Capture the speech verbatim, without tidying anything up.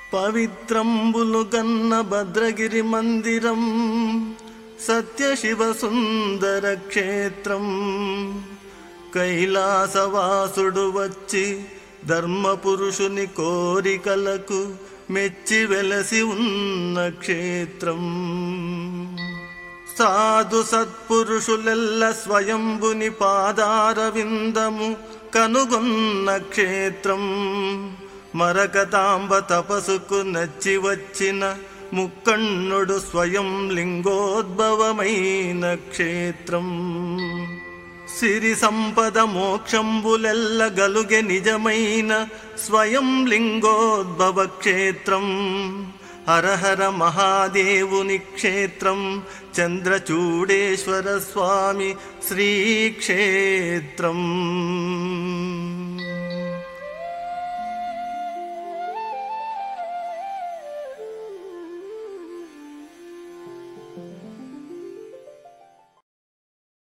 పవిత్రంబులు గన్న భద్రగిరి మందిరం సత్యశివ సుందర క్షేత్రం. కైలాసవాసుడు వచ్చి ధర్మపురుషుని కోరికలకు మెచ్చి వెలసి ఉన్న క్షేత్రం. సాధు సత్పురుషులెల్ల స్వయంభుని పాదార విందము కనుగొన్న క్షేత్రం. మరకతాంబ తపసుకు నచ్చి వచ్చిన ముక్కణ్ణుడు స్వయం లింగోద్భవమైన క్షేత్రం. సిరి సంపద మోక్షంబులెల్ల గలుగె నిజమైన స్వయం లింగోద్భవ క్షేత్రం. హరహర మహాదేవుని క్షేత్రం చంద్రచూడేశ్వర స్వామి శ్రీక్షేత్రం.